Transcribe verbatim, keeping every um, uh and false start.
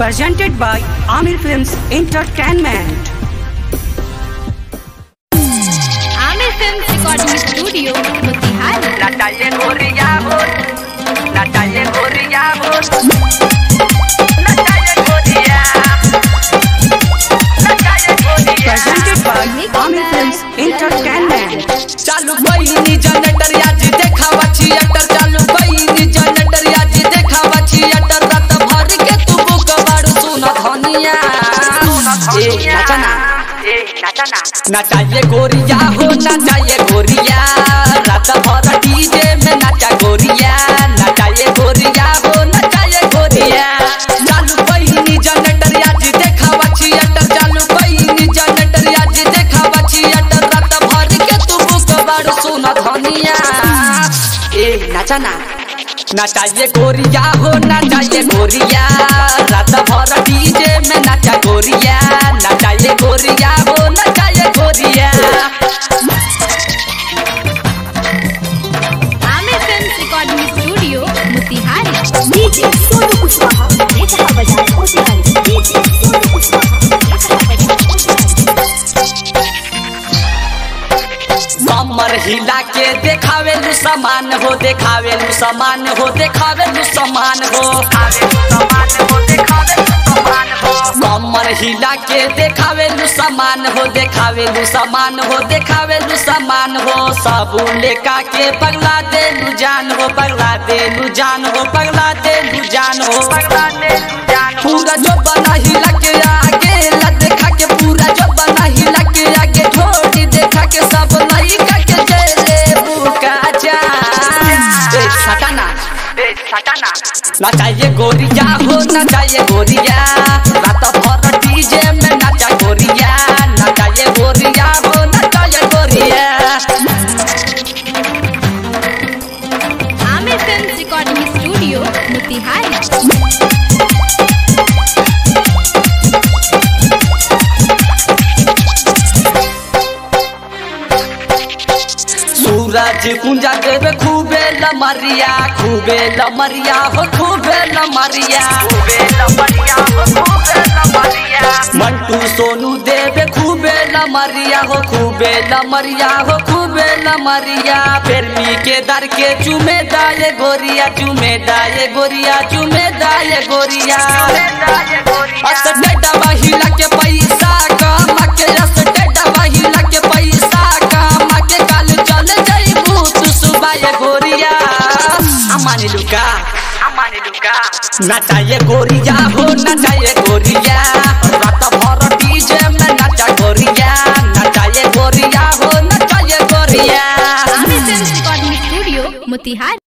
presented by Amir Films Entertainment. Amir Films Recording Studio, Motihari. Natalie Goria Bot, Natalie Goria Bot, Natalie Goria, Natalie Goria. Presented by Amir Films Entertainment. चालू बहिनी generator याजी देखावा theatre चालू बहिनी generator याजी देखावा theatre रात भर के तू बुक बाड़ू सुन धनिया ए नाचना ए नाचना नचाइए गोरिया हो नचाइए गोरिया रात भर डीजे में नाचा गोरिया नचाइए गोरिया हो नचाइए गोरिया चालू बहिनी जनरेटर याजी देखावा थिएटर चालू बहिनी जनरेटर याजी देखावा थिएटर रात भर के तू बुक बाड़ू सुन धनिया ए नाचना नचाइए गोरिया हो नचाइए गोरिया रात भर डीजे में नाचा गोरिया नचाइए गोरिया हो नचाइए गोरिया Amir Films Recording Studio, Motihari. D J Sonu Kuswaha, Rita Bajar, Motihari. D J Sonu Kuswaha, Rita Bajar, कमर हिला के देखावे लू समान हो देखावे लू समान हो देखावे लू समान हो कमर हिला के देखावे लू समान हो देखावे लू समान हो देखावे लू समान हो सब लेका के पगला दे लू जान हो पगला दे लू जान हो पगला दे लू जान हो पूरा जो बना हिला के आगे ला देखा के पूरा जो बना हिला के आगे ढोली देखा के सब लइका के जेले बुका जा ए सटाना ए सटाना नचाइए गोरिया हो नचाइए गोरिया रात भर डीजे में नाचा गोरिया नचाइए गोरिया हो नचाइए गोरिया Amir Films Recording Studio, Motihari. सूरज कुंजा देवे खूबे लमरिया खूबे लमरिया हो खूबे लमरिया मंटू सोनू देवे खूबे लमरिया हो खूबे लमरिया हो खूबे लमरिया प्रेमी के दर के चुमे दाए गोरिया चुमे दाए गोरिया चुमे दाए गोरिया असटे महिला के पैसा कमा के असटे महिला के पैसा कमा के काल चल जाइबू तू सुबाए गोरिया अमानी लुका अमानी लुका नचाइए गोरिया हो नचाइए गोरिया रात भर डीजे में नाचा गोरिया नचाइए गोरिया हो नचाइए गोरिया Amir Films Recording Studio, Motihari.